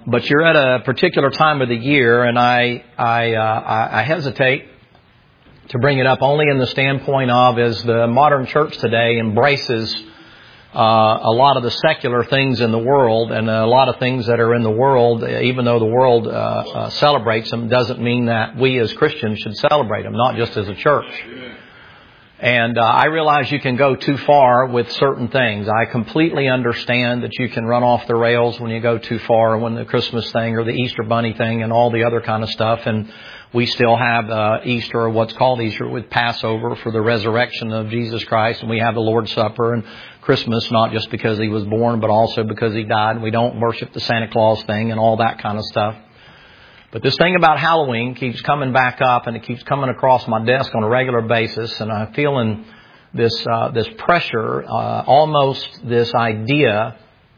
But you're at a particular time of the year, and I hesitate to bring it up only in the standpoint of as the modern church today embraces a lot of the secular things in the world, and a lot of things that are in the world, even though the world celebrates them, doesn't mean that we as Christians should celebrate them, not just as a church. And I realize you can go too far with certain things. I completely understand that you can run off the rails when you go too far, when the Christmas thing or the Easter bunny thing and all the other kind of stuff. And we still have Easter, or what's called Easter, with Passover for the resurrection of Jesus Christ. And we have the Lord's Supper and Christmas, not just because He was born, but also because He died. And we don't worship the Santa Claus thing and all that kind of stuff. But this thing about Halloween keeps coming back up, and it keeps coming across my desk on a regular basis, and I'm feeling this pressure, almost this idea,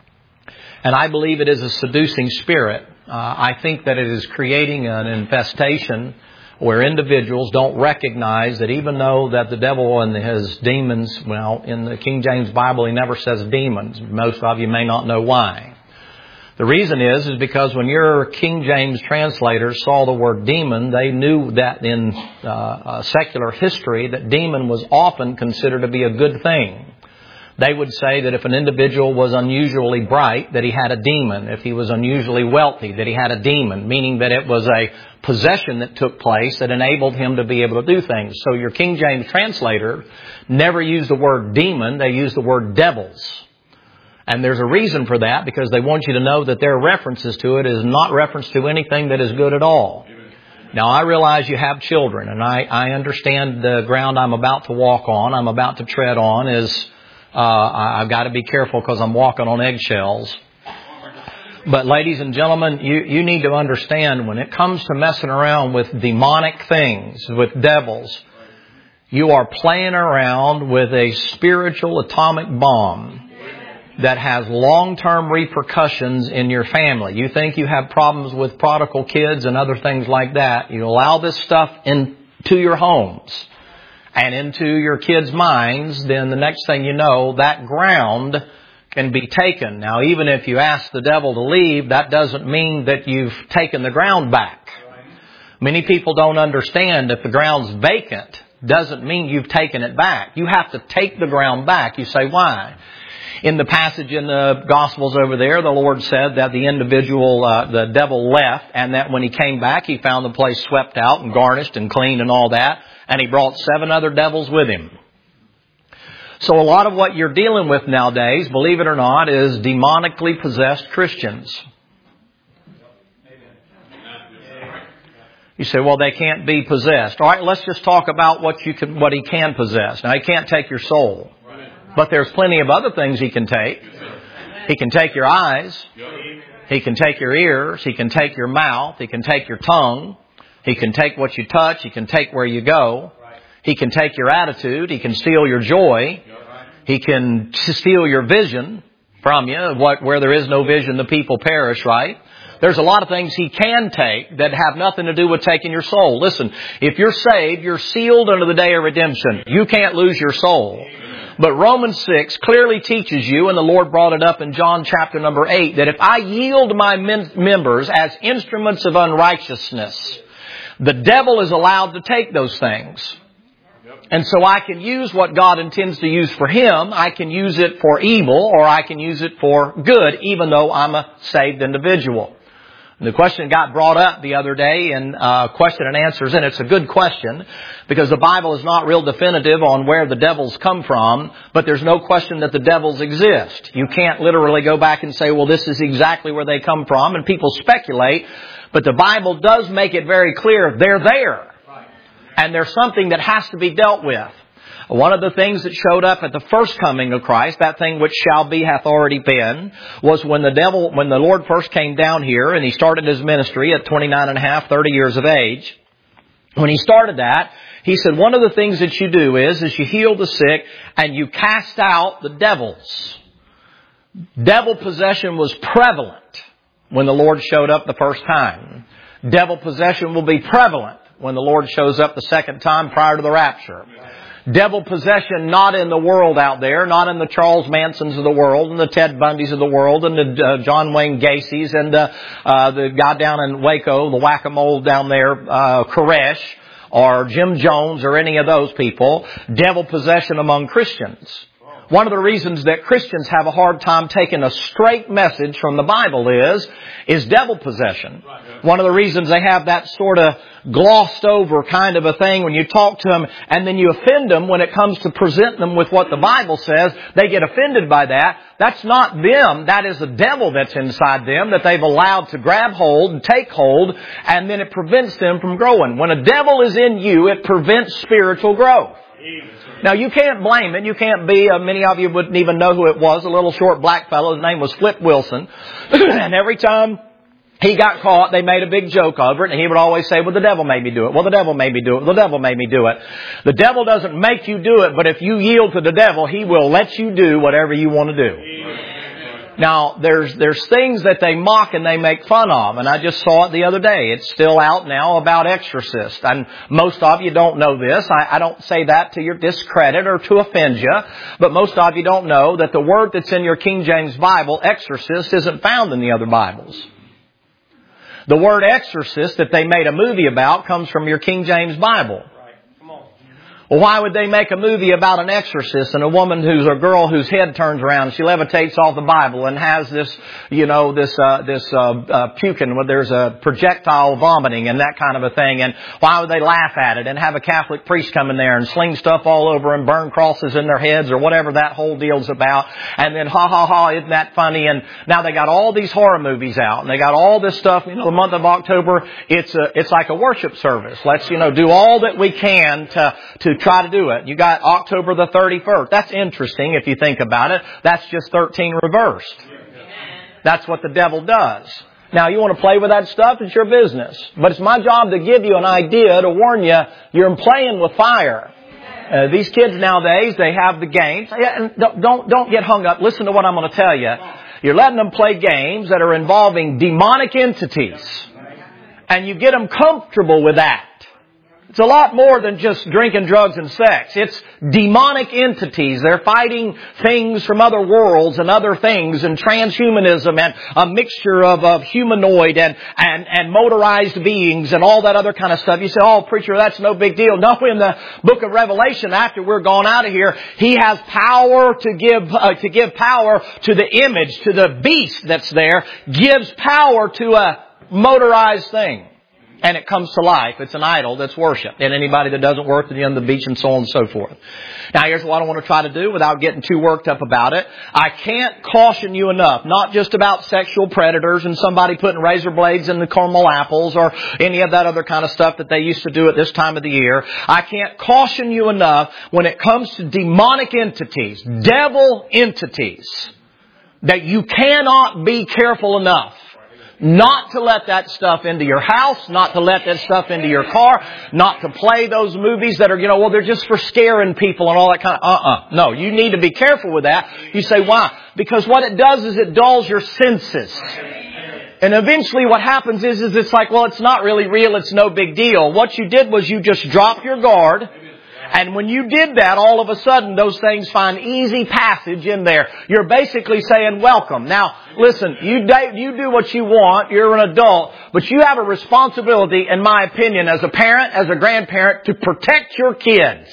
and I believe it is a seducing spirit. I think that it is creating an infestation where individuals don't recognize that even though that the devil and his demons, well, in the King James Bible he never says demons. Most of you may not know why. The reason is because when your King James translators saw the word demon, they knew that in secular history that demon was often considered to be a good thing. They would say that if an individual was unusually bright, that he had a demon. If he was unusually wealthy, that he had a demon, meaning that it was a possession that took place that enabled him to be able to do things. So your King James translator never used the word demon, they used the word devils. And there's a reason for that, because they want you to know that their references to it is not reference to anything that is good at all. Now, I realize you have children, and I understand the ground I'm about to walk on, I'm about to tread on is, I've got to be careful because I'm walking on eggshells. But ladies and gentlemen, you need to understand when it comes to messing around with demonic things, with devils, you are playing around with a spiritual atomic bomb that has long-term repercussions in your family. You think you have problems with prodigal kids and other things like that. You allow this stuff into your homes and into your kids' minds, then the next thing you know, that ground can be taken. Now, even if you ask the devil to leave, that doesn't mean that you've taken the ground back. Many people don't understand if the ground's vacant, doesn't mean you've taken it back. You have to take the ground back. You say, why? In the passage in the Gospels over there, the Lord said that the individual, the devil left, and that when he came back, he found the place swept out and garnished and clean and all that, and he brought 7 other devils with him. So a lot of what you're dealing with nowadays, believe it or not, is demonically possessed Christians. You say, well, they can't be possessed. All right, let's just talk about what he can possess. Now, he can't take your soul. But there's plenty of other things he can take. He can take your eyes. He can take your ears. He can take your mouth. He can take your tongue. He can take what you touch. He can take where you go. He can take your attitude. He can steal your joy. He can steal your vision from you. Where there is no vision, the people perish, right? There's a lot of things he can take that have nothing to do with taking your soul. Listen, if you're saved, you're sealed unto the day of redemption. You can't lose your soul. But Romans 6 clearly teaches you, and the Lord brought it up in John chapter number 8, that if I yield my members as instruments of unrighteousness, the devil is allowed to take those things. And so I can use what God intends to use for him. I can use it for evil, or I can use it for good, even though I'm a saved individual. The question got brought up the other day in question and answers, and it's a good question because the Bible is not real definitive on where the devils come from, but there's no question that the devils exist. You can't literally go back and say, well, this is exactly where they come from, and people speculate, but the Bible does make it very clear they're there, and there's something that has to be dealt with. One of the things that showed up at the first coming of Christ, that thing which shall be hath already been, was when the Lord first came down here and He started His ministry at 29 and a half, 30 years of age. When He started that, He said, one of the things that you do is you heal the sick and you cast out the devils. Devil possession was prevalent when the Lord showed up the first time. Devil possession will be prevalent when the Lord shows up the second time prior to the rapture. Devil possession not in the world out there, not in the Charles Mansons of the world and the Ted Bundys of the world and the John Wayne Gacy's and the guy down in Waco, the whack-a-mole down there, Koresh, or Jim Jones or any of those people. Devil possession among Christians. One of the reasons that Christians have a hard time taking a straight message from the Bible is devil possession. One of the reasons they have that sort of glossed over kind of a thing when you talk to them and then you offend them when it comes to presenting them with what the Bible says, they get offended by that. That's not them. That is the devil that's inside them that they've allowed to grab hold and take hold, and then it prevents them from growing. When a devil is in you, it prevents spiritual growth. Now, you can't blame it. You can't be, many of you wouldn't even know who it was, a little short black fellow. His name was Flip Wilson. And every time he got caught, they made a big joke over it, and he would always say, well, the devil made me do it. Well, the devil made me do it. The devil made me do it. The devil doesn't make you do it, but if you yield to the devil, he will let you do whatever you want to do. Now, there's things that they mock and they make fun of, and I just saw it the other day. It's still out now about exorcists, and most of you don't know this. I don't say that to your discredit or to offend you, but most of you don't know that the word that's in your King James Bible, exorcist, isn't found in the other Bibles. The word exorcist that they made a movie about comes from your King James Bible. Well, why would they make a movie about an exorcist and a woman who's a girl whose head turns around and she levitates off the Bible and has this, puking where there's a projectile vomiting and that kind of a thing? And why would they laugh at it and have a Catholic priest come in there and sling stuff all over and burn crosses in their heads or whatever that whole deal's about? And then ha ha ha, isn't that funny? And now they got all these horror movies out and they got all this stuff. The month of October, it's like a worship service. Let's, do all that we can to try to do it. You got October the 31st. That's interesting if you think about it. That's just 13 reversed. That's what the devil does. Now, you want to play with that stuff, it's your business. But it's my job to give you an idea, to warn you, you're playing with fire. These kids nowadays, they have the games. Don't get hung up. Listen to what I'm going to tell you. You're letting them play games that are involving demonic entities. And you get them comfortable with that. It's a lot more than just drinking, drugs, and sex. It's demonic entities. They're fighting things from other worlds and other things, and transhumanism and a mixture of humanoid and motorized beings and all that other kind of stuff. You say, oh, preacher, that's no big deal. No, in the book of Revelation, after we're gone out of here, He has power to give power to the image, to the beast that's there, gives power to a motorized thing. And it comes to life. It's an idol that's worshipped. And anybody that doesn't work to the end of the beach and so on and so forth. Now, here's what I want to try to do without getting too worked up about it. I can't caution you enough, not just about sexual predators and somebody putting razor blades in the caramel apples or any of that other kind of stuff that they used to do at this time of the year. I can't caution you enough when it comes to demonic entities, devil entities, that you cannot be careful enough not to let that stuff into your house, not to let that stuff into your car, not to play those movies that are, they're just for scaring people and all that kind of, No, you need to be careful with that. You say, why? Because what it does is it dulls your senses. And eventually what happens is it's like, well, it's not really real, it's no big deal. What you did was you just dropped your guard. And when you did that, all of a sudden, those things find easy passage in there. You're basically saying, welcome. Now, listen, you do what you want. You're an adult. But you have a responsibility, in my opinion, as a parent, as a grandparent, to protect your kids.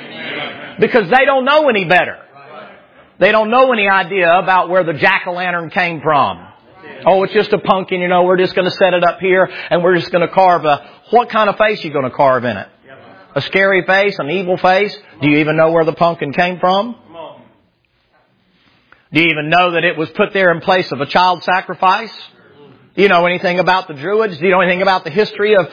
Because they don't know any better. They don't know any idea about where the jack-o'-lantern came from. Oh, it's just a pumpkin, we're just going to set it up here and we're just going to carve what kind of face are you going to carve in it? A scary face, an evil face? Do you even know where the pumpkin came from? Do you even know that it was put there in place of a child sacrifice? Do you know anything about the Druids? Do you know anything about the history of,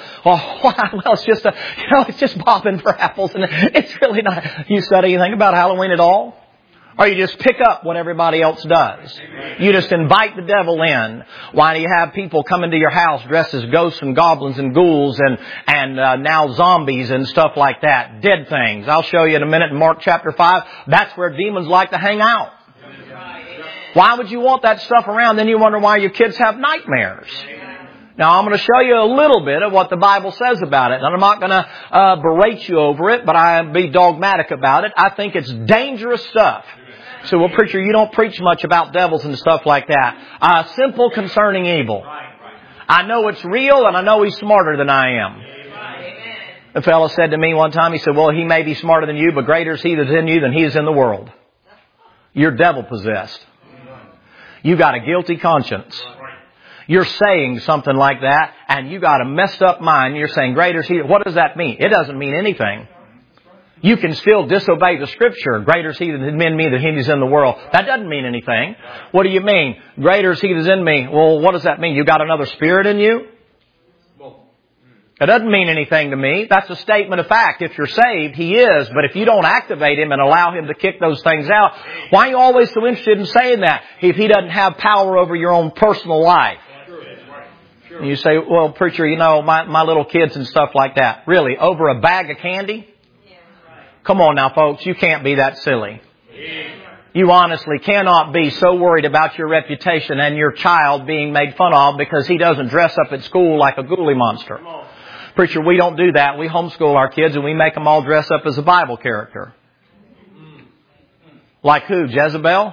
it's just bobbing for apples and it's really not. You study anything about Halloween at all? Or you just pick up what everybody else does. You just invite the devil in. Why do you have people come into your house dressed as ghosts and goblins and ghouls and now zombies and stuff like that? Dead things. I'll show you in a minute in Mark chapter 5. That's where demons like to hang out. Why would you want that stuff around? Then you wonder why your kids have nightmares. Now, I'm going to show you a little bit of what the Bible says about it. And I'm not going to berate you over it, but I'll be dogmatic about it. I think it's dangerous stuff. So, well, preacher, you don't preach much about devils and stuff like that. Simple concerning evil. I know it's real, and I know He's smarter than I am. A fellow said to me one time, he said, well, He may be smarter than you, but greater is He that's in you than He is in the world. You're devil-possessed. You got a guilty conscience. You're saying something like that, and you got a messed up mind. You're saying, greater is He. What does that mean? It doesn't mean anything. You can still disobey the Scripture. Greater is He that is in me than He that is in the world. That doesn't mean anything. What do you mean? Greater is He that is in me. Well, what does that mean? You got another spirit in you? It doesn't mean anything to me. That's a statement of fact. If you're saved, He is. But if you don't activate Him and allow Him to kick those things out, why are you always so interested in saying that if He doesn't have power over your own personal life? And you say, well, preacher, you know, my little kids and stuff like that. Really? Over a bag of candy? Come on now, folks. You can't be that silly. You honestly cannot be so worried about your reputation and your child being made fun of because he doesn't dress up at school like a ghoulie monster. Preacher, we don't do that. We homeschool our kids and we make them all dress up as a Bible character. Like who? Jezebel?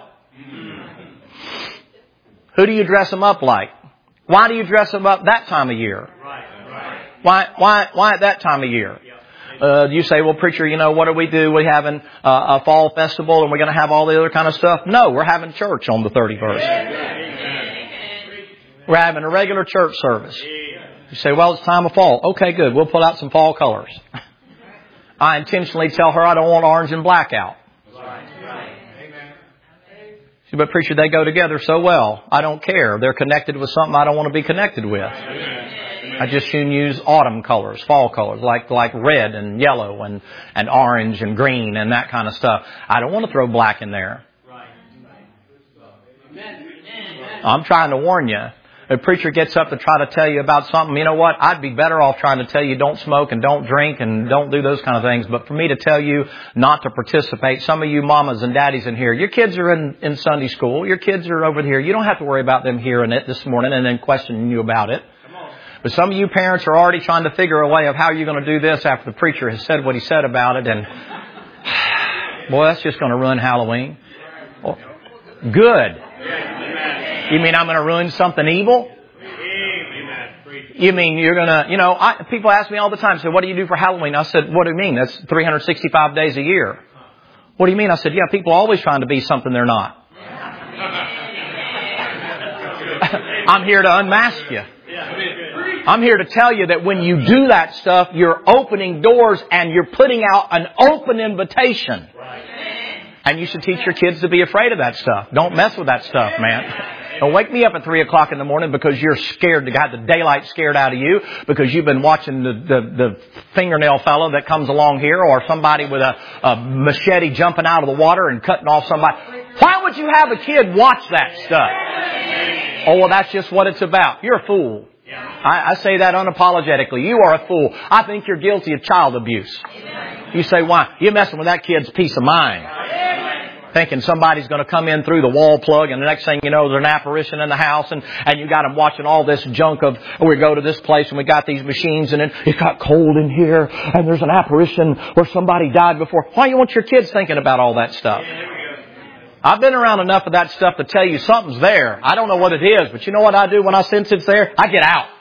Who do you dress them up like? Why do you dress them up that time of year? Why at that time of year? You say, well, preacher, you know, what do? We're having a fall festival and we're going to have all the other kind of stuff. No, we're having church on the 31st. We're having a regular church service. You say, well, it's time of fall. Okay, good. We'll pull out some fall colors. I intentionally tell her I don't want orange and black out. See, but preacher, they go together so well. I don't care. They're connected with something I don't want to be connected with. I just soon use autumn colors, fall colors, like red and yellow and orange and green and that kind of stuff. I don't want to throw black in there. I'm trying to warn you. A preacher gets up to try to tell you about something, you know what? I'd be better off trying to tell you don't smoke and don't drink and don't do those kind of things. But for me to tell you not to participate, some of you mamas and daddies in here, your kids are in Sunday school. Your kids are over here. You don't have to worry about them hearing it this morning and then questioning you about it. But some of you parents are already trying to figure a way of how you're going to do this after the preacher has said what he said about it. And boy, that's just going to ruin Halloween. Well, good. You mean I'm going to ruin something evil? You mean you're going to, you know, people ask me all the time, say, what do you do for Halloween? I said, what do you mean? That's 365 days a year. What do you mean? I said, yeah, people are always trying to be something they're not. I'm here to unmask you. I'm here to tell you that when you do that stuff, you're opening doors and you're putting out an open invitation. And you should teach your kids to be afraid of that stuff. Don't mess with that stuff, man. Don't wake me up at 3 o'clock in the morning because you're scared to got the daylight scared out of you because you've been watching the fingernail fellow that comes along here or somebody with a machete jumping out of the water and cutting off somebody. Why would you have a kid watch that stuff? Oh, well, that's just what it's about. You're a fool. I say that unapologetically. You are a fool. I think you're guilty of child abuse. You say, why? You're messing with that kid's peace of mind. Thinking somebody's going to come in through the wall plug and the next thing you know there's an apparition in the house and you got them watching all this junk of, we go to this place and we got these machines and then it got cold in here and there's an apparition where somebody died before. Why you want your kids thinking about all that stuff? I've been around enough of that stuff to tell you something's there. I don't know what it is, but you know what I do when I sense it's there? I get out.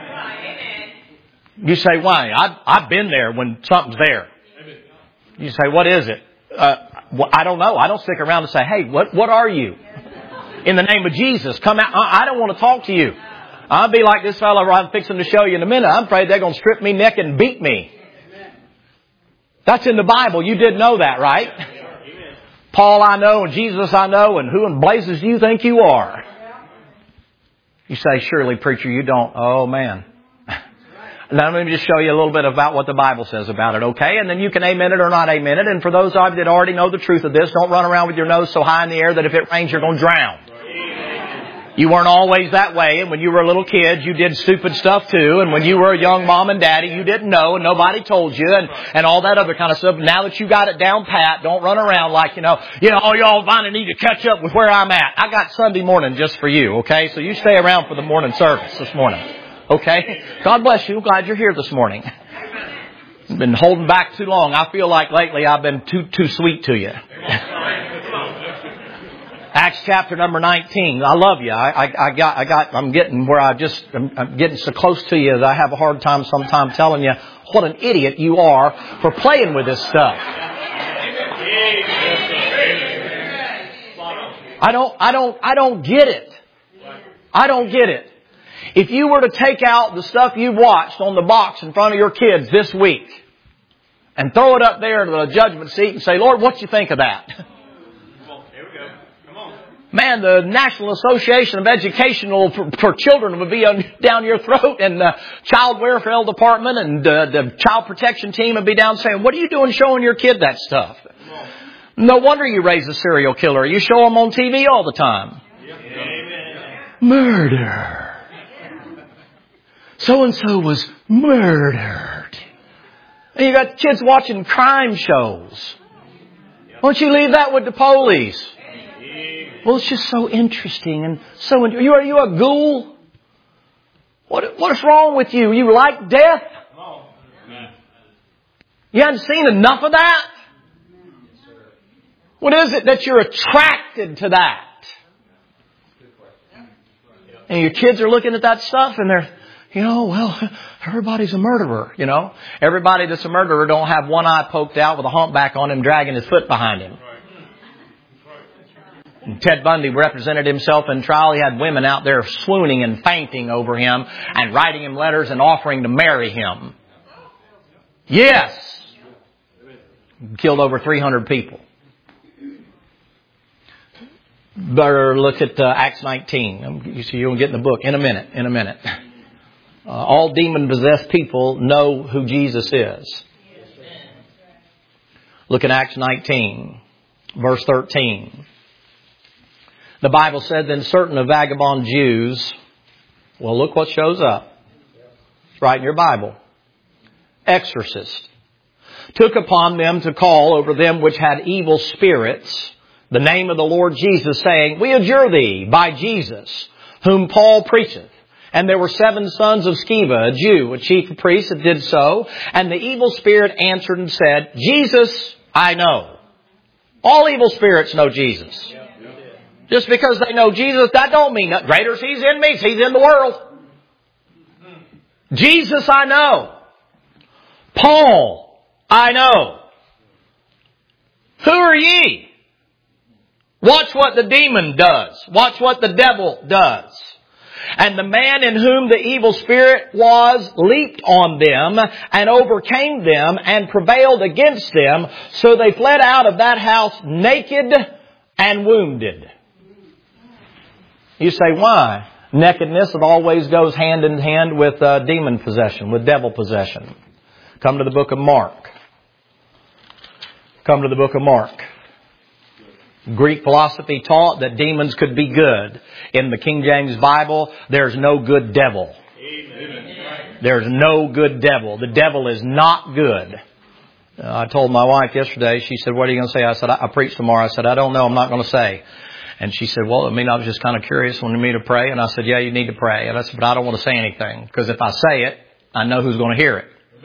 You say, why? I've been there when something's there. You say, what is it? I don't know. I don't stick around and say, hey, what are you? In the name of Jesus, come out. I don't want to talk to you. I'll be like this fellow I'm fixing to show you in a minute. I'm afraid they're going to strip me naked and beat me. That's in the Bible. You did know that, right? Paul I know and Jesus I know and who in blazes do you think you are? You say, surely, preacher, you don't. Oh, man. Now, let me just show you a little bit about what the Bible says about it, okay? And then you can amen it or not amen it. And for those of you that already know the truth of this, don't run around with your nose so high in the air that if it rains, you're going to drown. You weren't always that way. And when you were a little kid, you did stupid stuff too. And when you were a young mom and daddy, you didn't know and nobody told you and all that other kind of stuff. Now that you got it down pat, don't run around like, oh, y'all finally need to catch up with where I'm at. I got Sunday morning just for you, okay? So you stay around for the morning service this morning. Okay? God bless you. Glad you're here this morning. I've been holding back too long. I feel like lately I've been too sweet to you. Acts chapter number 19. I love you. I'm getting where I'm getting so close to you that I have a hard time sometimes telling you what an idiot you are for playing with this stuff. I don't get it. I don't get it. If you were to take out the stuff you've watched on the box in front of your kids this week and throw it up there to the judgment seat and say, Lord, what you think of that? Man, the National Association of Educational for Children would be down your throat, and the Child Welfare Department and the Child Protection Team would be down saying, what are you doing showing your kid that stuff? No wonder you raise a serial killer. You show them on TV all the time. Murder. So-and-so was murdered. And you got kids watching crime shows. Why don't you leave that with the police? Well, it's just so interesting and so. Are you a ghoul? What's wrong with you? You like death? You haven't seen enough of that? What is it that you're attracted to that? And your kids are looking at that stuff and they're, well, everybody's a murderer, Everybody that's a murderer don't have one eye poked out with a humpback on him dragging his foot behind him. Ted Bundy represented himself in trial. He had women out there swooning and fainting over him and writing him letters and offering to marry him. Yes. Killed over 300 people. Better look at Acts 19. You'll get in the book in a minute. All demon-possessed people know who Jesus is. Look at Acts 19, verse 13. The Bible said, then certain of vagabond Jews, well, look what shows up. It's right in your Bible. Exorcists took upon them to call over them which had evil spirits the name of the Lord Jesus, saying, we adjure thee by Jesus, whom Paul preacheth. And there were 7 sons of Sceva, a Jew, a chief of priests, that did so. And the evil spirit answered and said, Jesus, I know. All evil spirits know Jesus. Just because they know Jesus, that don't mean that greater is He's in me, He's in the world. Jesus, I know. Paul, I know. Who are ye? Watch what the demon does. Watch what the devil does. And the man in whom the evil spirit was leaped on them and overcame them and prevailed against them. So they fled out of that house naked and wounded. You say, why? Nakedness, it always goes hand in hand with demon possession, with devil possession. Come to the book of Mark. Come to the book of Mark. Greek philosophy taught that demons could be good. In the King James Bible, there's no good devil. There's no good devil. The devil is not good. I told my wife yesterday, she said, what are you going to say? I said, I preach tomorrow. I said, I don't know. I'm not going to say. And she said, well, I was just kind of curious when you need to pray. And I said, yeah, you need to pray. And I said, but I don't want to say anything. Because if I say it, I know who's going to hear it.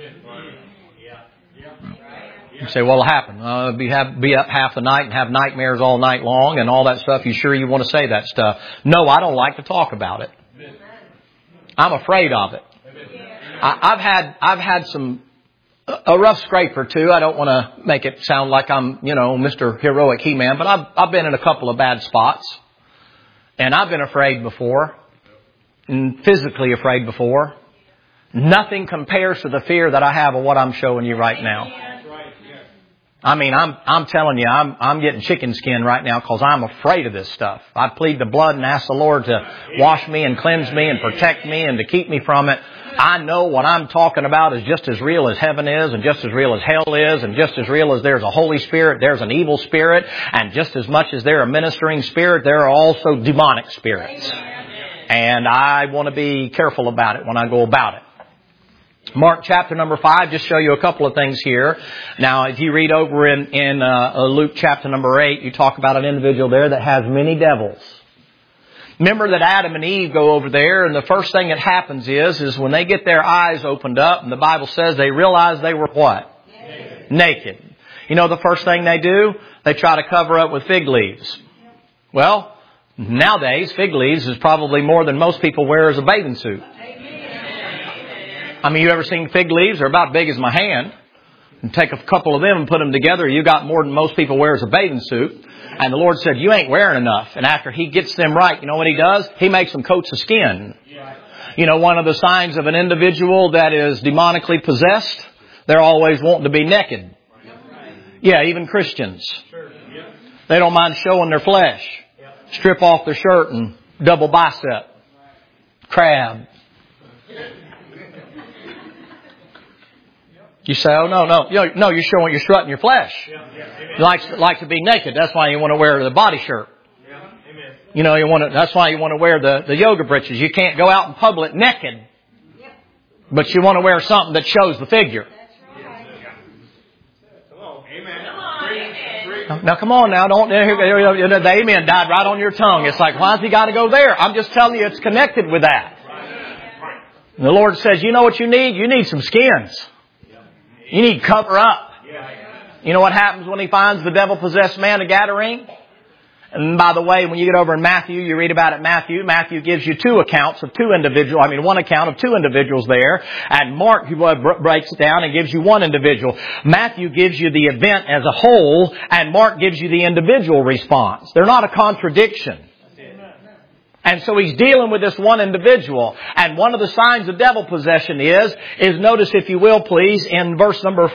You say, well, it'll happen. Be up half the night and have nightmares all night long and all that stuff. You sure you want to say that stuff? No, I don't like to talk about it. I'm afraid of it. I've had a rough scrape or two. I don't want to make it sound like I'm, Mr. Heroic He-Man, but I've been in a couple of bad spots. And I've been afraid before. And physically afraid before. Nothing compares to the fear that I have of what I'm showing you right now. I'm telling you, I'm getting chicken skin right now because I'm afraid of this stuff. I plead the blood and ask the Lord to wash me and cleanse me and protect me and to keep me from it. I know what I'm talking about is just as real as heaven is and just as real as hell is and just as real as there's a Holy Spirit, there's an evil spirit, and just as much as there are ministering spirit, there are also demonic spirits. And I want to be careful about it when I go about it. Mark chapter number 5, just show you a couple of things here. Now, if you read over in Luke chapter number 8, you talk about an individual there that has many devils. Remember that Adam and Eve go over there, and the first thing that happens is when they get their eyes opened up, and the Bible says they realize they were what? Naked. You know the first thing they do? They try to cover up with fig leaves. Well, nowadays, fig leaves is probably more than most people wear as a bathing suit. I mean, you ever seen fig leaves? They're about big as my hand. And take a couple of them and put them together, you got more than most people wear as a bathing suit. And the Lord said, you ain't wearing enough. And after He gets them right, you know what He does? He makes them coats of skin. You know, one of the signs of an individual that is demonically possessed, they're always wanting to be naked. Yeah, even Christians. They don't mind showing their flesh. Strip off their shirt and double bicep. Crab. You say, oh, no, you're showing, you're strutting your flesh. You like to be naked. That's why you want to wear the body shirt. You know, that's why you want to wear the yoga breeches. You can't go out in public naked. But you want to wear something that shows the figure. Now come on now, don't, the amen died right on your tongue. It's like, why's he got to go there? I'm just telling you it's connected with that. And the Lord says, you know what you need? You need some skins. You need to cover up. You know what happens when He finds the devil-possessed man of Gadarene? And by the way, when you get over in Matthew, you read about it in Matthew. Matthew gives you one account of two individuals there. And Mark breaks it down and gives you one individual. Matthew gives you the event as a whole, and Mark gives you the individual response. They're not a contradiction. And so He's dealing with this one individual. And one of the signs of devil possession is notice, if you will, please, in verse number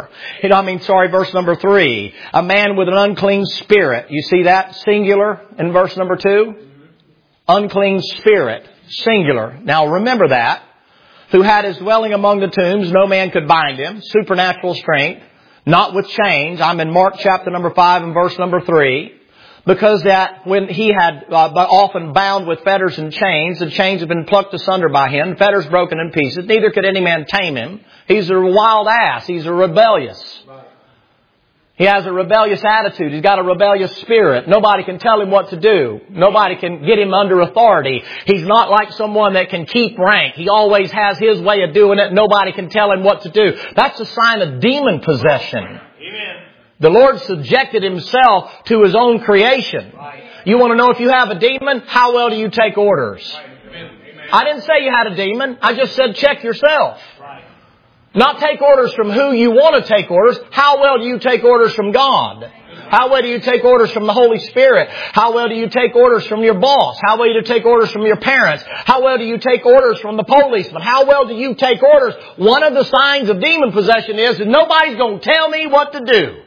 3. A man with an unclean spirit. You see that? Singular in verse number 2. Unclean spirit. Singular. Now remember that. Who had his dwelling among the tombs. No man could bind him. Supernatural strength. Not with chains. I'm in Mark chapter number 5 and verse number 3. Because that when he had often bound with fetters and chains, the chains had been plucked asunder by him, fetters broken in pieces. Neither could any man tame him. He's a wild ass. He's a rebellious. He has a rebellious attitude. He's got a rebellious spirit. Nobody can tell him what to do. Nobody can get him under authority. He's not like someone that can keep rank. He always has his way of doing it. Nobody can tell him what to do. That's a sign of demon possession. Amen. The Lord subjected Himself to His own creation. You want to know if you have a demon? How well do you take orders? I didn't say you had a demon. I just said check yourself. Not take orders from who you want to take orders. How well do you take orders from God? How well do you take orders from the Holy Spirit? How well do you take orders from your boss? How well do you take orders from your parents? How well do you take orders from the policeman? How well do you take orders? One of the signs of demon possession is that nobody's going to tell me what to do.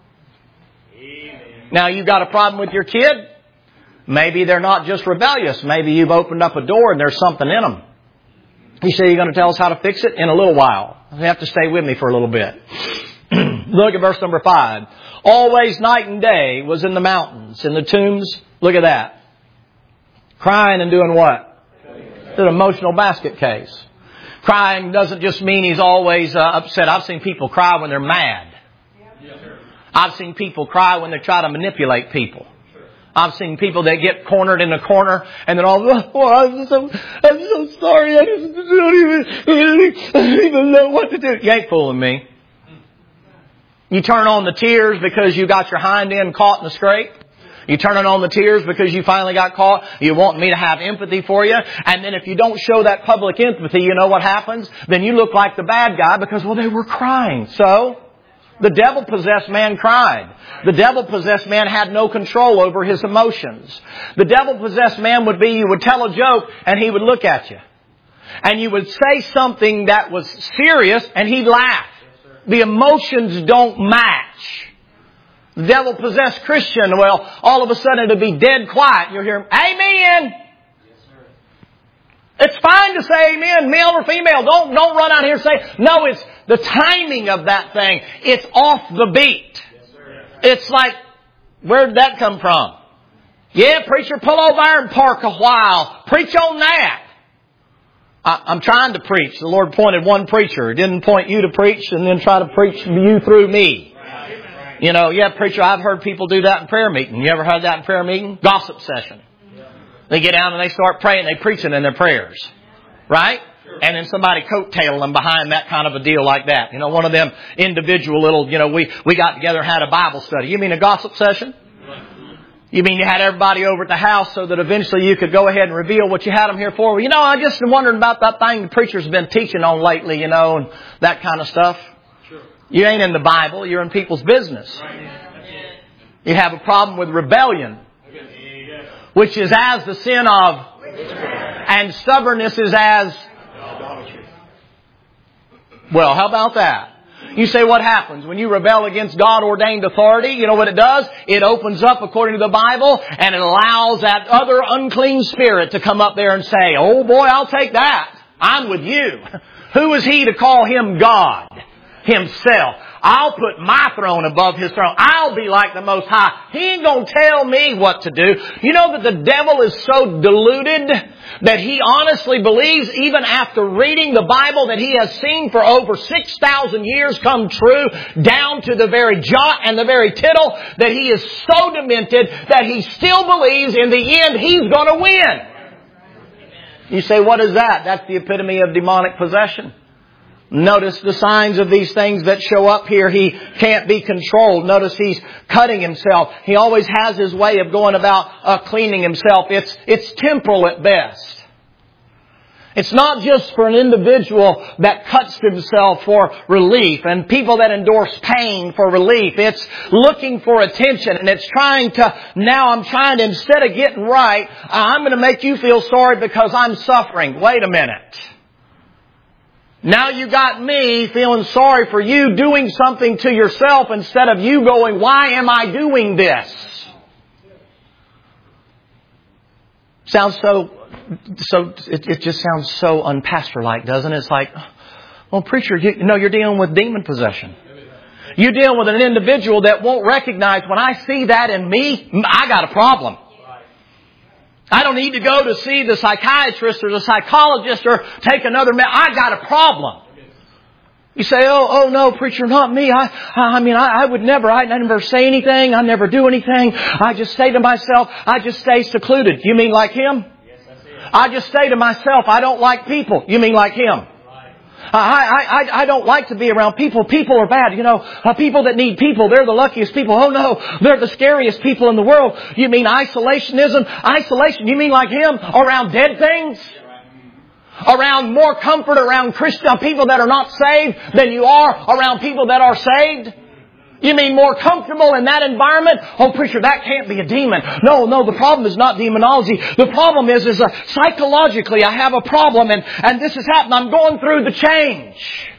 Now, you've got a problem with your kid. Maybe they're not just rebellious. Maybe you've opened up a door and there's something in them. You say you're going to tell us how to fix it? In a little while. You have to stay with me for a little bit. Look at verse number 5. Always night and day was in the mountains, in the tombs. Look at that. Crying and doing what? It's an emotional basket case. Crying doesn't just mean he's always upset. I've seen people cry when they're mad. I've seen people cry when they try to manipulate people. I've seen people that get cornered in a corner and then all, I'm so sorry. I don't even know what to do. You ain't fooling me. You turn on the tears because you got your hind end caught in the scrape. You turn on the tears because you finally got caught. You want me to have empathy for you. And then if you don't show that public empathy, you know what happens? Then you look like the bad guy because, well, they were crying. So the devil-possessed man cried. The devil-possessed man had no control over his emotions. The devil-possessed man would be, you would tell a joke and he would look at you. And you would say something that was serious and he'd laugh. The emotions don't match. The devil-possessed Christian, well, all of a sudden it'll be dead quiet. You'll hear him, amen. It's fine to say amen, male or female. Don't run out here and say, no, it's the timing of that thing. It's off the beat. It's like, where did that come from? Yeah, preacher, pull over there and park a while. Preach on that. I'm trying to preach. The Lord pointed one preacher. He didn't point you to preach and then try to preach you through me. You know, yeah, preacher, I've heard people do that in prayer meeting. You ever heard that in prayer meeting? Gossip session. They get down and they start praying. They preaching in their prayers. Right? And then somebody coattailing them behind that kind of a deal like that. You know, one of them individual little, we got together and had a Bible study. You mean a gossip session? You mean you had everybody over at the house so that eventually you could go ahead and reveal what you had them here for? Well, I just wondering about that thing the preacher's been teaching on lately, and that kind of stuff. Sure. You ain't in the Bible. You're in people's business. Right. You have a problem with rebellion, which is as the sin of, and stubbornness is as, well, how about that? You say, what happens when you rebel against God-ordained authority? You know what it does? It opens up, according to the Bible, and it allows that other unclean spirit to come up there and say, oh boy, I'll take that. I'm with you. Who is he to call him God? Himself. I'll put my throne above his throne. I'll be like the Most High. He ain't going to tell me what to do. You know that the devil is so deluded that he honestly believes, even after reading the Bible that he has seen for over 6,000 years come true, down to the very jot and the very tittle, that he is so demented that he still believes in the end he's going to win. You say, what is that? That's the epitome of demonic possession. Notice the signs of these things that show up here. He can't be controlled. Notice he's cutting himself. He always has his way of going about cleaning himself. It's temporal at best. It's not just for an individual that cuts himself for relief and people that endorse pain for relief. It's looking for attention, and it's trying to, instead of getting right, I'm going to make you feel sorry because I'm suffering. Wait a minute. Now you got me feeling sorry for you doing something to yourself instead of you going, why am I doing this? It just sounds so unpastor-like, doesn't it? It's like, well, preacher, you're dealing with demon possession. You're dealing with an individual that won't recognize when I see that in me, I got a problem. I don't need to go to see the psychiatrist or the psychologist or take another I got a problem. You say, oh no, preacher, not me. I would never, I never say anything. I never do anything. I just say to myself, I just stay secluded. You mean like him? Yes, that's it. I just say to myself, I don't like people. You mean like him? I don't like to be around people. People are bad. People that need people, they're the luckiest people. Oh no, they're the scariest people in the world. You mean isolationism? Isolation, you mean like him? Around dead things? Around more comfort around Christian people that are not saved than you are around people that are saved? You mean more comfortable in that environment? Oh, preacher, that can't be a demon. No, the problem is not demonology. The problem is psychologically I have a problem and this has happened. I'm going through the change.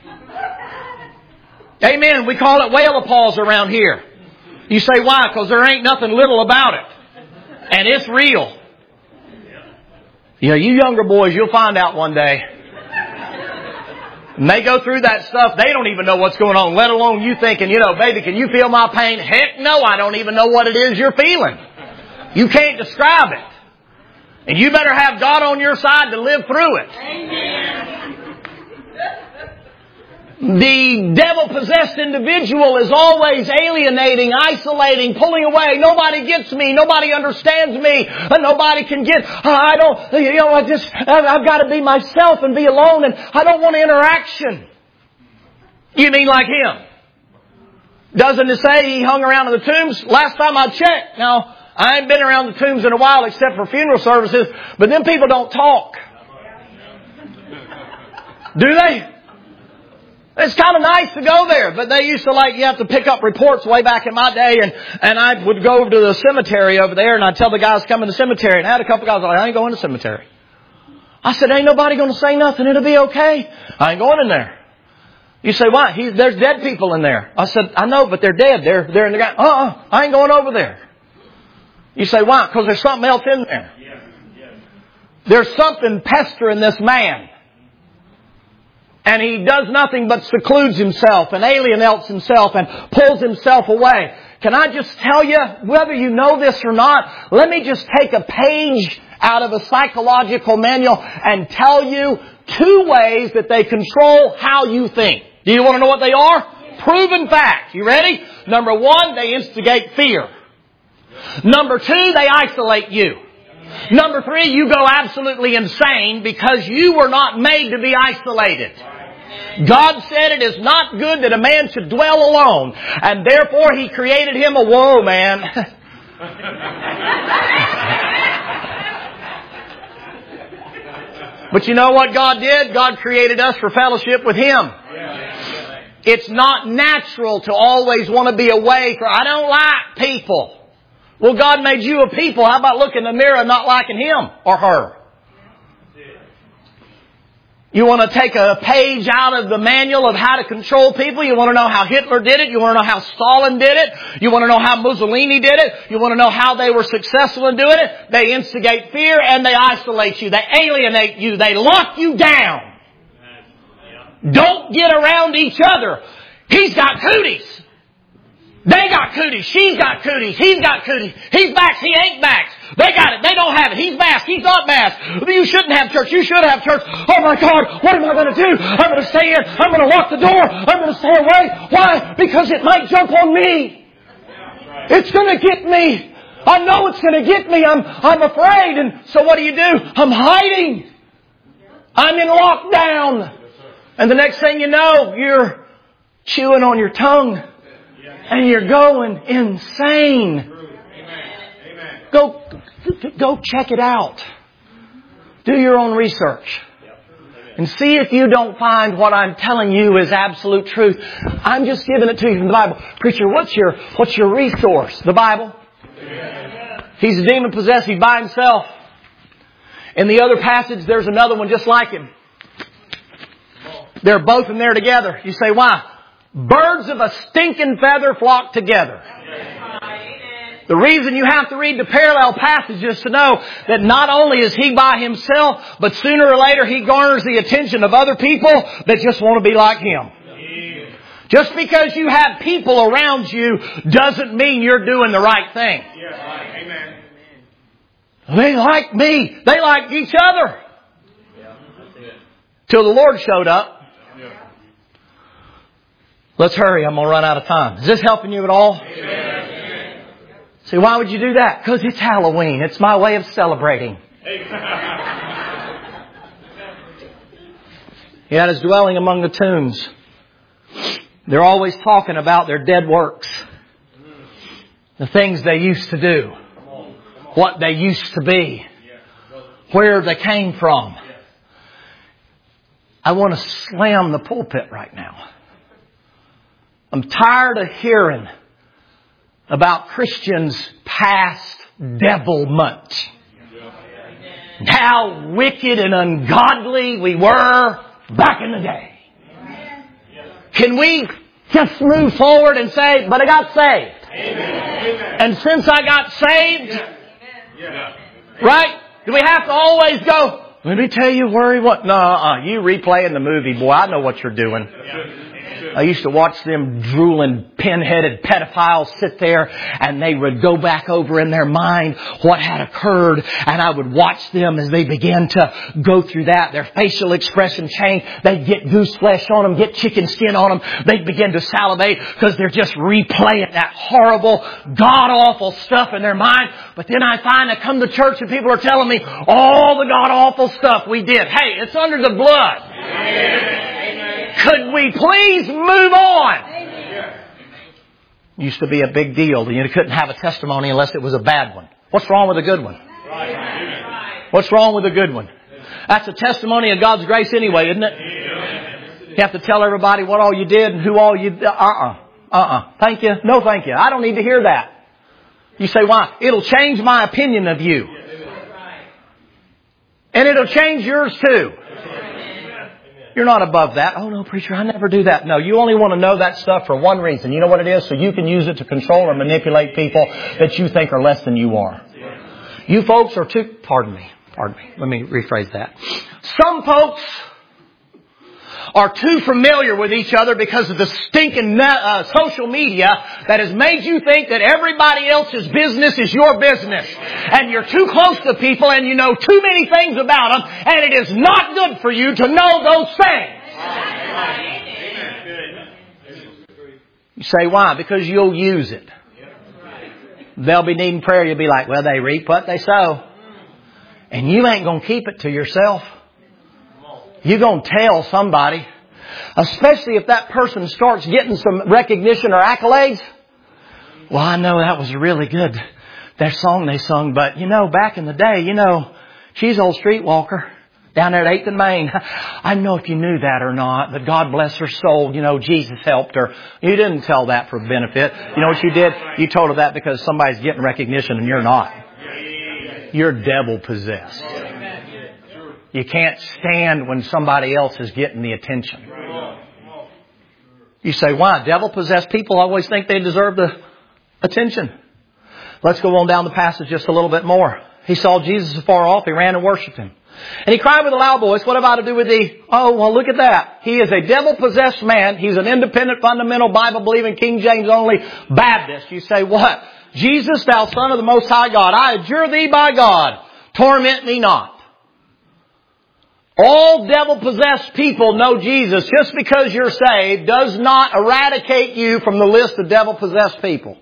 Amen. We call it whalopause around here. You say, why? Because there ain't nothing little about it. And it's real. You younger boys, you'll find out one day. And they go through that stuff, they don't even know what's going on, let alone you thinking, baby, can you feel my pain? Heck no, I don't even know what it is you're feeling. You can't describe it. And you better have God on your side to live through it. Amen. The devil-possessed individual is always alienating, isolating, pulling away. Nobody gets me. Nobody understands me. Nobody can get, I've got to be myself and be alone, and I don't want interaction. You mean like him? Doesn't it say he hung around in the tombs? Last time I checked. Now, I ain't been around the tombs in a while except for funeral services, but them people don't talk. Do they? It's kind of nice to go there, but they used to you have to pick up reports way back in my day, and I would go over to the cemetery over there, and I'd tell the guys coming to the cemetery, and I had a couple guys like, I ain't going to the cemetery. I said, ain't nobody going to say nothing, it'll be okay. I ain't going in there. You say, why? There's dead people in there. I said, I know, but they're dead. They're in the ground. I ain't going over there. You say, why? Because there's something else in there. There's something pestering this man. And he does nothing but secludes himself and alienates himself and pulls himself away. Can I just tell you, whether you know this or not, let me just take a page out of a psychological manual and tell you 2 ways that they control how you think. Do you want to know what they are? Proven fact. You ready? Number 1, they instigate fear. Number 2, they isolate you. Number 3, you go absolutely insane because you were not made to be isolated. God said it is not good that a man should dwell alone, and therefore He created him a whoa man. But you know what God did? God created us for fellowship with Him. It's not natural to always want to be away from, I don't like people. Well, God made you a people. How about looking in the mirror and not liking him or her? You want to take a page out of the manual of how to control people? You want to know how Hitler did it? You want to know how Stalin did it? You want to know how Mussolini did it? You want to know how they were successful in doing it? They instigate fear and they isolate you. They alienate you. They lock you down. Don't get around each other. He's got cooties. They got cooties. She's got cooties. He's got cooties. He's vaxxed. He ain't vaxxed. They got it. They don't have it. He's masked. He's not masked. You shouldn't have church. You should have church. Oh my God, what am I going to do? I'm going to stay in. I'm going to lock the door. I'm going to stay away. Why? Because it might jump on me. It's going to get me. I know it's going to get me. I'm afraid. And so what do? I'm hiding. I'm in lockdown. And the next thing you know, you're chewing on your tongue. And you're going insane. Go check it out. Do your own research. And see if you don't find what I'm telling you is absolute truth. I'm just giving it to you from the Bible. Preacher, what's your resource? The Bible? He's a demon possessed. He's by himself. In the other passage, there's another one just like him. They're both in there together. You say, why? Birds of a stinking feather flock together. The reason you have to read the parallel passages to know that not only is he by himself, but sooner or later he garners the attention of other people that just want to be like him. Just because you have people around you doesn't mean you're doing the right thing. They like me. They like each other. Till the Lord showed up. Let's hurry. I'm going to run out of time. Is this helping you at all? Amen. See, why would you do that? Because it's Halloween. It's my way of celebrating. He had his dwelling among the tombs. They're always talking about their dead works. The things they used to do. What they used to be. Where they came from. I want to slam the pulpit right now. I'm tired of hearing about Christians past devilment. And how wicked and ungodly we were back in the day. Can we just move forward and say, but I got saved. And since I got saved, right? Do we have to always go, let me tell you where he was? No, you replaying the movie, boy. I know what you're doing. I used to watch them drooling, pin-headed pedophiles sit there and they would go back over in their mind what had occurred, and I would watch them as they began to go through that. Their facial expression changed. They'd get goose flesh on them, get chicken skin on them. They'd begin to salivate because they're just replaying that horrible, god-awful stuff in their mind. But then I find I come to church and people are telling me all the god-awful stuff we did. Hey, it's under the blood. Amen. Could we please move on? Used to be a big deal. You couldn't have a testimony unless it was a bad one. What's wrong with a good one? What's wrong with a good one? That's a testimony of God's grace anyway, isn't it? You have to tell everybody what all you did and who all you... Thank you. No, thank you. I don't need to hear that. You say, why? It'll change my opinion of you. And it'll change yours too. You're not above that. Oh no, preacher, I never do that. No, you only want to know that stuff for one reason. You know what it is? So you can use it to control or manipulate people that you think are less than you are. You folks are too... Pardon me. Let me rephrase that. Some folks are too familiar with each other because of the stinking social media that has made you think that everybody else's business is your business. And you're too close to people and you know too many things about them, and it is not good for you to know those things. You say, why? Because you'll use it. They'll be needing prayer. You'll be like, well, they reap what they sow. And you ain't going to keep it to yourself. You're going to tell somebody. Especially if that person starts getting some recognition or accolades. Well, I know that was really good, that song they sung. But, back in the day, she's an old streetwalker down there at 8th and Main. I don't know if you knew that or not, but God bless her soul. Jesus helped her. You didn't tell that for benefit. You know what you did? You told her that because somebody's getting recognition and you're not. You're devil possessed. You can't stand when somebody else is getting the attention. You say, why? Devil-possessed people always think they deserve the attention. Let's go on down the passage just a little bit more. He saw Jesus afar off. He ran and worshipped Him. And he cried with a loud voice, what have I to do with thee? Oh, well, look at that. He is a devil-possessed man. He's an independent, fundamental, Bible-believing, King James only Baptist. You say, what? Jesus, thou Son of the Most High God, I adjure thee by God, torment me not. All devil-possessed people know Jesus. Just because you're saved does not eradicate you from the list of devil-possessed people.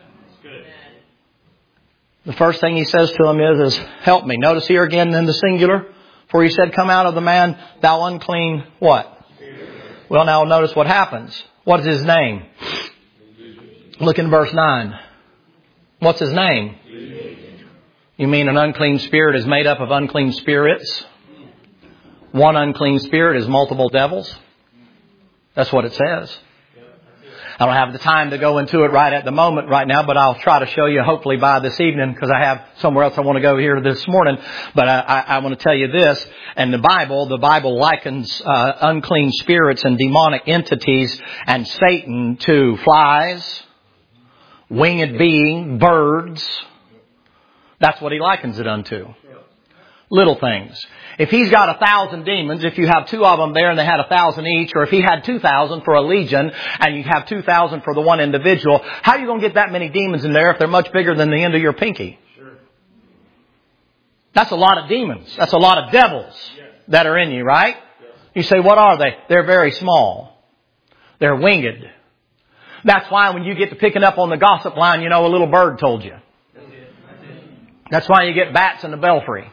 The first thing He says to him is help me. Notice here again in the singular, for He said, come out of the man, thou unclean what? Well, now notice what happens. What is his name? Look in verse 9. What's his name? You mean an unclean spirit is made up of unclean spirits? One unclean spirit is multiple devils. That's what it says. I don't have the time to go into it right at the moment right now, but I'll try to show you hopefully by this evening because I have somewhere else I want to go here this morning. But I want to tell you this. And the Bible likens unclean spirits and demonic entities and Satan to flies, winged being, birds. That's what he likens it unto. Little things. If he's got 1,000 demons, if you have 2 of them there and they had 1,000 each, or if he had 2,000 for a legion and you have 2,000 for the one individual, how are you going to get that many demons in there if they're much bigger than the end of your pinky? Sure. That's a lot of demons. That's a lot of devils that are in you, right? Yes. You say, what are they? They're very small. They're winged. That's why when you get to picking up on the gossip line, a little bird told you. That's why you get bats in the belfry.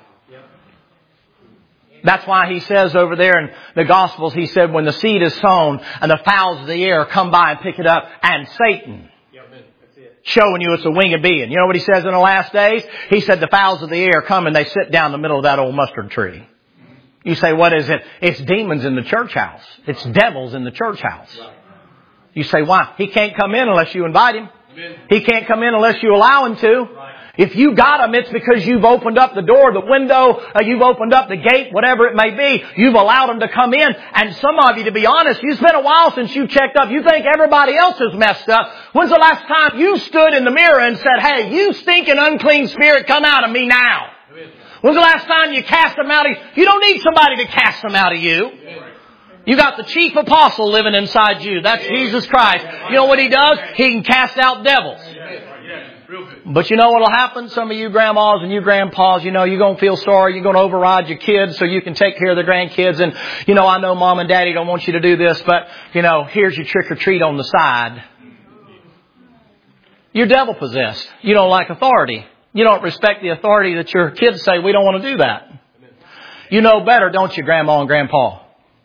That's why He says over there in the Gospels, He said, when the seed is sown and the fowls of the air come by and pick it up, and Satan, showing you it's a winged being. You know what He says in the last days? He said the fowls of the air come and they sit down in the middle of that old mustard tree. You say, what is it? It's demons in the church house. It's devils in the church house. You say, why? He can't come in unless you invite him. He can't come in unless you allow him to. If you got them, it's because you've opened up the door, the window, you've opened up the gate, whatever it may be. You've allowed them to come in. And some of you, to be honest, it's been a while since you checked up. You think everybody else is messed up. When's the last time you stood in the mirror and said, hey, you stinking unclean spirit, come out of me now? When's the last time you cast them out of you? You don't need somebody to cast them out of you. You got the chief apostle living inside you. That's Jesus Christ. You know what He does? He can cast out devils. But you know what'll happen? Some of you grandmas and you grandpas, you're going to feel sorry. You're going to override your kids so you can take care of the grandkids. And, I know Mom and Daddy don't want you to do this, but, here's your trick or treat on the side. You're devil possessed. You don't like authority. You don't respect the authority that your kids say, we don't want to do that. You know better, don't you, Grandma and Grandpa?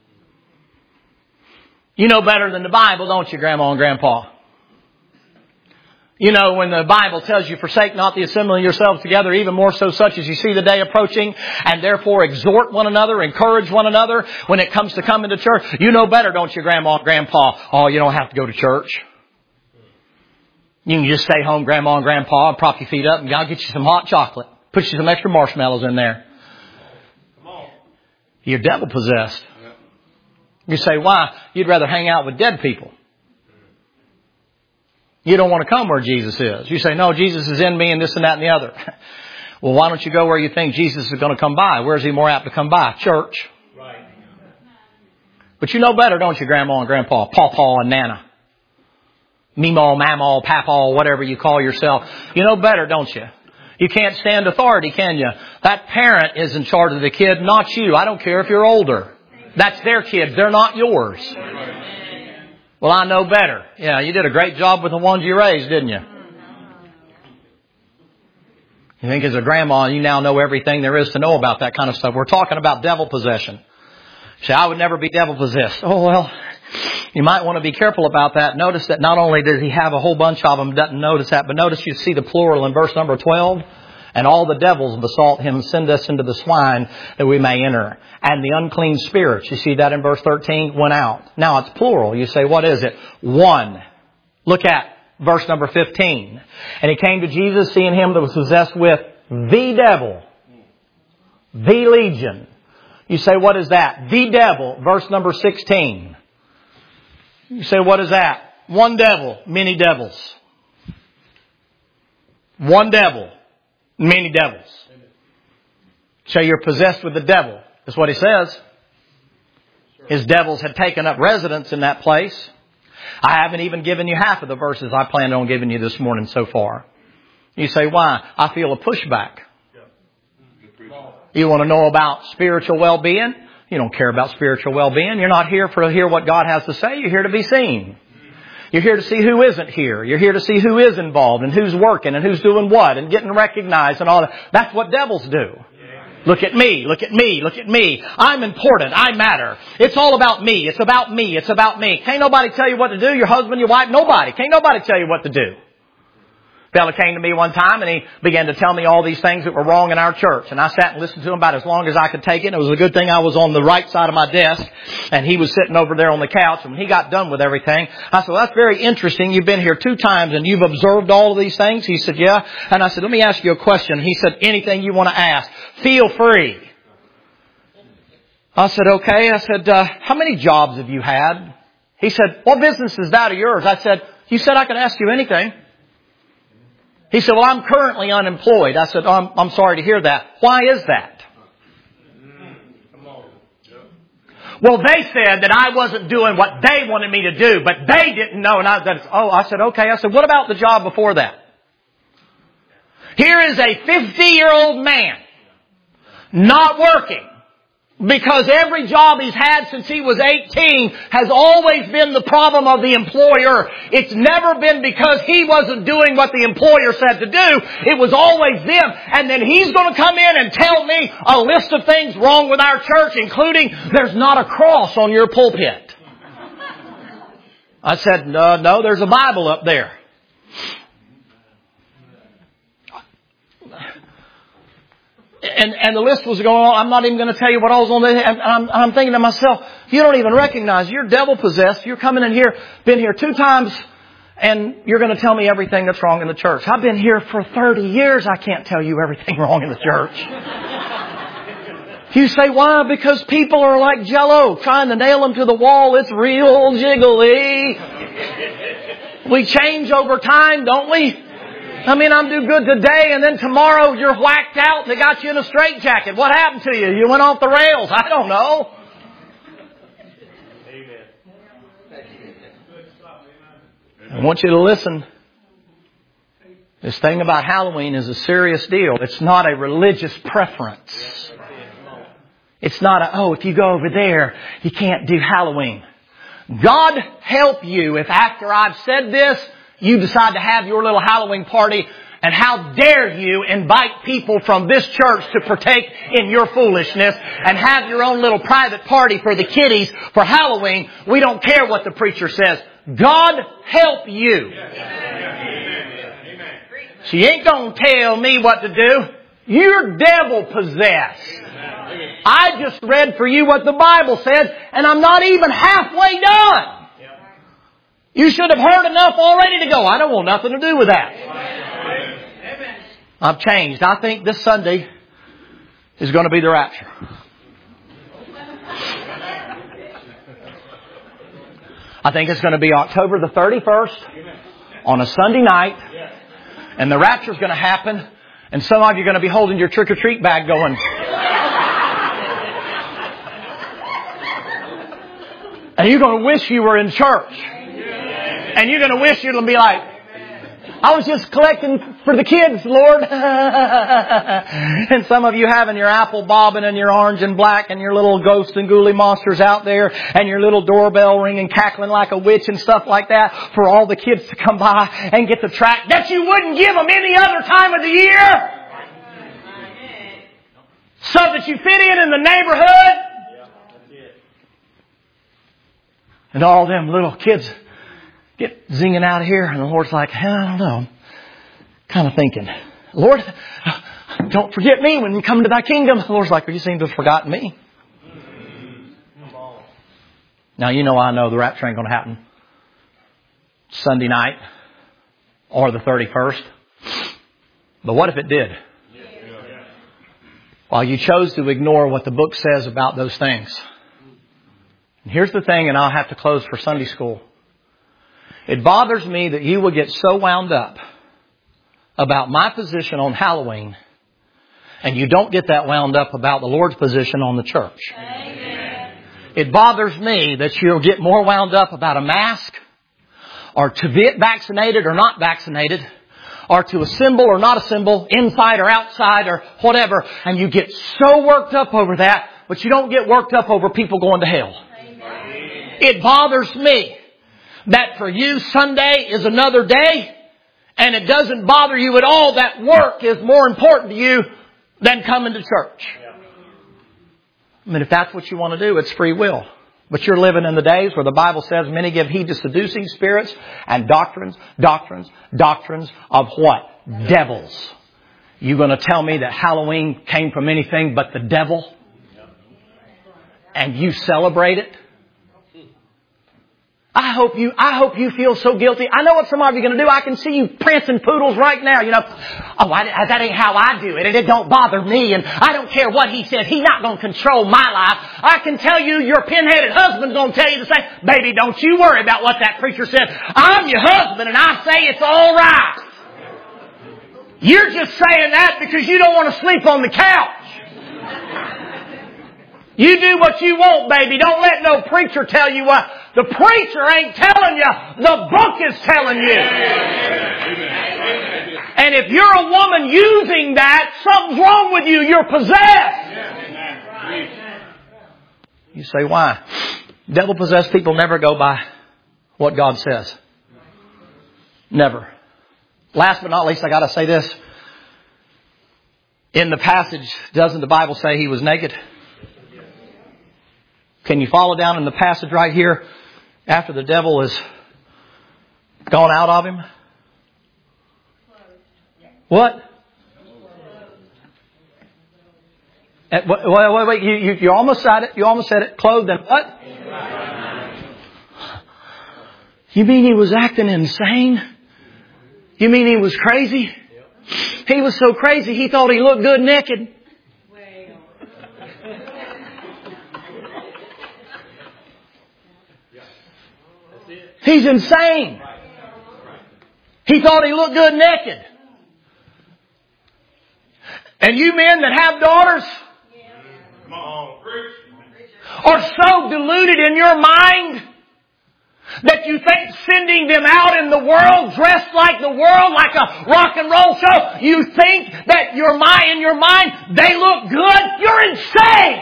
You know better than the Bible, don't you, Grandma and Grandpa? When the Bible tells you, forsake not the assembling yourselves together, even more so such as you see the day approaching, and therefore exhort one another, encourage one another when it comes to coming to church. You know better, don't you, Grandma and Grandpa? Oh, you don't have to go to church. You can just stay home, Grandma and Grandpa, and prop your feet up, and I'll get you some hot chocolate. Put you some extra marshmallows in there. You're devil possessed. You say, why? You'd rather hang out with dead people. You don't want to come where Jesus is. You say, no, Jesus is in me and this and that and the other. Well, why don't you go where you think Jesus is going to come by? Where is He more apt to come by? Church. Right. But you know better, don't you, Grandma and Grandpa, Pawpaw and Nana? Meemaw, Mamaw, Papaw, whatever you call yourself. You know better, don't you? You can't stand authority, can you? That parent is in charge of the kid, not you. I don't care if you're older. That's their kids. They're not yours. Well, I know better. Yeah, you did a great job with the ones you raised, didn't you? You think as a grandma, you now know everything there is to know about that kind of stuff. We're talking about devil possession. Say, I would never be devil possessed. Oh, well, you might want to be careful about that. Notice that not only does he have a whole bunch of them, doesn't notice that, but notice you see the plural in verse number 12. And all the devils besought him, send us into the swine that we may enter. And the unclean spirits, you see that in verse 13, went out. Now it's plural. You say, what is it? One. Look at verse number 15. And he came to Jesus, seeing him that was possessed with the devil, the legion. You say, what is that? The devil, verse number 16. You say, what is that? One devil, many devils. One devil, many devils. So you're possessed with the devil. That's what he says. His devils had taken up residence in that place. I haven't even given you half of the verses I planned on giving you this morning so far. You say, why? I feel a pushback. You want to know about spiritual well-being? You don't care about spiritual well-being. You're not here to hear what God has to say. You're here to be seen. You're here to see who isn't here. You're here to see who is involved and who's working and who's doing what and getting recognized and all that. That's what devils do. Look at me, look at me, look at me. I'm important. I matter. It's all about me. It's about me. It's about me. Can't nobody tell you what to do. Your husband, your wife, nobody. Can't nobody tell you what to do. A fella came to me one time and he began to tell me all these things that were wrong in our church. And I sat and listened to him about as long as I could take it. It was a good thing I was on the right side of my desk and he was sitting over there on the couch. And when he got done with everything, I said, well, that's very interesting. You've been here 2 times and you've observed all of these things. He said, yeah. And I said, let me ask you a question. He said, anything you want to ask. Feel free. I said, okay. I said, how many jobs have you had? He said, what business is that of yours? I said, you said I could ask you anything. He said, well, I'm currently unemployed. I said, I'm sorry to hear that. Why is that? Well, they said that I wasn't doing what they wanted me to do, but they didn't know. And I said, okay. I said, what about the job before that? Here is a 50-year-old man not working. Because every job he's had since he was 18 has always been the problem of the employer. It's never been because he wasn't doing what the employer said to do. It was always them. And then he's going to come in and tell me a list of things wrong with our church, including there's not a cross on your pulpit. I said, no, there's a Bible up there. And the list was going on. I'm not even going to tell you what I was on there. And I'm thinking to myself, you don't even recognize you're devil possessed. You're coming in here, been here 2 times, and you're going to tell me everything that's wrong in the church. I've been here for 30 years. I can't tell you everything wrong in the church. You say, why? Because people are like Jell-O, trying to nail them to the wall. It's real jiggly. We change over time, don't we? I mean, I'm do good today and then tomorrow you're whacked out and they got you in a straitjacket. What happened to you? You went off the rails. I don't know. I want you to listen. This thing about Halloween is a serious deal. It's not a religious preference. It's not if you go over there, you can't do Halloween. God help you if after I've said this, you decide to have your little Halloween party, and how dare you invite people from this church to partake in your foolishness and have your own little private party for the kiddies for Halloween. We don't care what the preacher says. God help you. So you ain't going to tell me what to do. You're devil possessed. I just read for you what the Bible said, and I'm not even halfway done. You should have heard enough already to go, I don't want nothing to do with that. I've changed. I think this Sunday is going to be the rapture. I think it's going to be October the 31st on a Sunday night. And the rapture is going to happen. And some of you are going to be holding your trick-or-treat bag going. And you're going to wish you were in church. And you're going to wish you'd be like, I was just collecting for the kids, Lord. And some of you having your apple bobbing and your orange and black and your little ghosts and ghouly monsters out there and your little doorbell ringing, cackling like a witch and stuff like that for all the kids to come by and get the tract that you wouldn't give them any other time of the year. so that you fit in the neighborhood. And all them little kids get zinging out of here, and the Lord's like, I don't know. I'm kind of thinking, Lord, don't forget me when you come to thy kingdom. The Lord's like, you seem to have forgotten me. Now, I know the rapture ain't going to happen Sunday night or the 31st. But what if it did? Well, you chose to ignore what the book says about those things. And here's the thing, and I'll have to close for Sunday school. It bothers me that you will get so wound up about my position on Halloween, and you don't get that wound up about the Lord's position on the church. Amen. It bothers me that you'll get more wound up about a mask, or to get vaccinated or not vaccinated, or to assemble or not assemble, inside or outside or whatever, and you get so worked up over that, but you don't get worked up over people going to hell. Amen. It bothers me that for you Sunday is another day, and it doesn't bother you at all that work is more important to you than coming to church. I mean, if that's what you want to do, it's free will. But you're living in the days where the Bible says many give heed to seducing spirits and doctrines of what? Devils. You going to tell me that Halloween came from anything but the devil? And you celebrate it? I hope you feel so guilty. I know what some of you are going to do. I can see you prancing poodles right now. That ain't how I do it. And it don't bother me. And I don't care what he says. He's not going to control my life. I can tell you your pinheaded husband's going to tell you the same. Baby, don't you worry about what that preacher said. I'm your husband and I say it's all right. You're just saying that because you don't want to sleep on the couch. You do what you want, baby. Don't let no preacher tell you what. The preacher ain't telling you. The book is telling you. And if you're a woman using that, something's wrong with you. You're possessed. You say, why? Devil-possessed people never go by what God says. Never. Last but not least, I got to say this. In the passage, doesn't the Bible say he was naked? Can you follow down in the passage right here after the devil is gone out of him? What? Wait. You almost said it. You almost said it. Clothed in what? You mean he was acting insane? You mean he was crazy? He was so crazy he thought he looked good naked. He's insane. He thought he looked good naked. And you men that have daughters are so deluded in your mind that you think sending them out in the world dressed like the world, like a rock and roll show, you think that in your mind they look good? You're insane.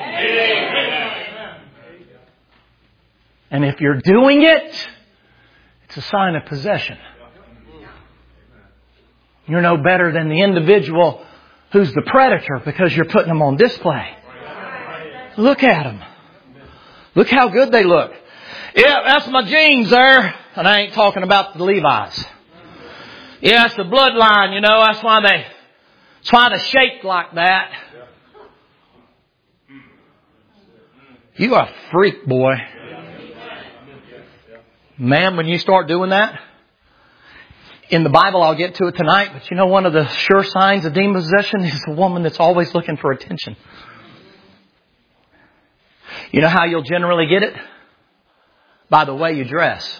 And if you're doing it, it's a sign of possession. You're no better than the individual who's the predator because you're putting them on display. Look at them. Look how good they look. Yeah, that's my jeans there. And I ain't talking about the Levi's. Yeah, it's the bloodline, That's why they shake like that. You are a freak, boy. Man, when you start doing that, in the Bible, I'll get to it tonight, but one of the sure signs of demon possession is a woman that's always looking for attention. You know how you'll generally get it? By the way you dress.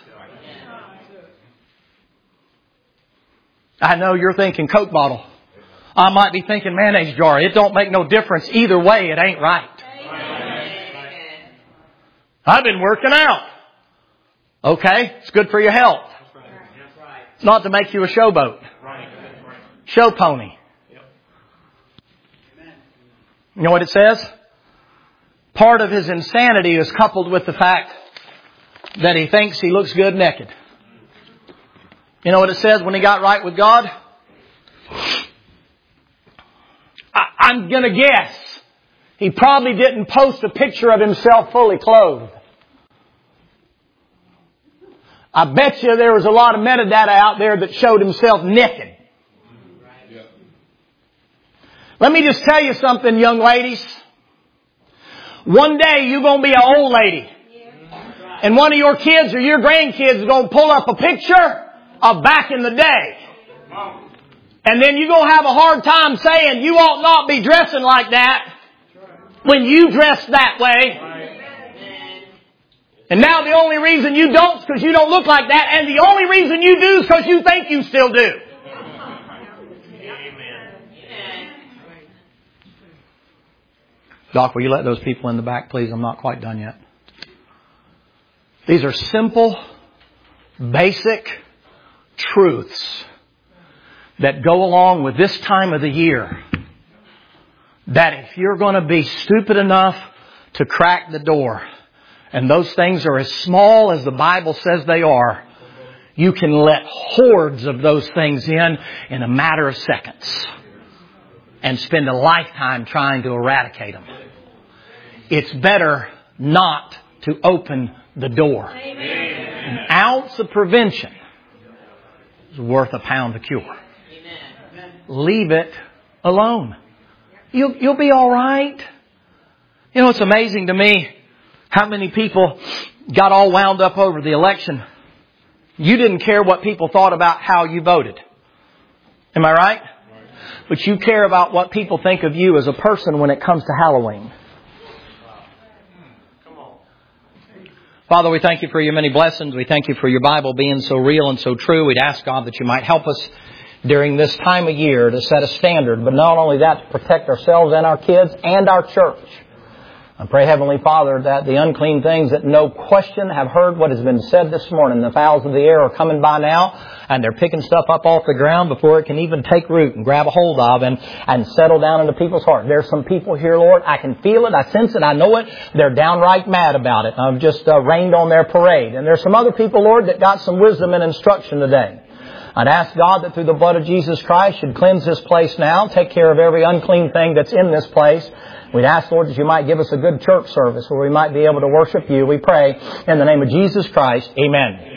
I know you're thinking Coke bottle. I might be thinking mayonnaise jar. It don't make no difference. Either way, it ain't right. I've been working out. Okay, it's good for your health. It's not to make you a showboat. Show pony. You know what it says? Part of his insanity is coupled with the fact that he thinks he looks good naked. You know what it says when he got right with God? I'm going to guess he probably didn't post a picture of himself fully clothed. I bet you there was a lot of metadata out there that showed himself naked. Let me just tell you something, young ladies. One day you're going to be an old lady. And one of your kids or your grandkids is going to pull up a picture of back in the day. And then you're going to have a hard time saying you ought not be dressing like that when you dressed that way. And now the only reason you don't is because you don't look like that. And the only reason you do is because you think you still do. Doc, will you let those people in the back, please? I'm not quite done yet. These are simple, basic truths that go along with this time of the year. That if you're going to be stupid enough to crack the door, and those things are as small as the Bible says they are, you can let hordes of those things in a matter of seconds and spend a lifetime trying to eradicate them. It's better not to open the door. An ounce of prevention is worth a pound of cure. Leave it alone. You'll be all right. You know, it's amazing to me how many people got all wound up over the election. You didn't care what people thought about how you voted. Am I right? But you care about what people think of you as a person when it comes to Halloween. Father, we thank you for your many blessings. We thank you for your Bible being so real and so true. We'd ask, God, that you might help us during this time of year to set a standard, but not only that, to protect ourselves and our kids and our church. I pray, Heavenly Father, that the unclean things that no question have heard what has been said this morning. The fowls of the air are coming by now, and they're picking stuff up off the ground before it can even take root and grab a hold of and settle down into people's hearts. There's some people here, Lord, I can feel it, I sense it, I know it. They're downright mad about it. I've just rained on their parade. And there's some other people, Lord, that got some wisdom and instruction today. I'd ask God that through the blood of Jesus Christ should cleanse this place now, take care of every unclean thing that's in this place. We'd ask, Lord, that you might give us a good church service where we might be able to worship you. We pray in the name of Jesus Christ. Amen.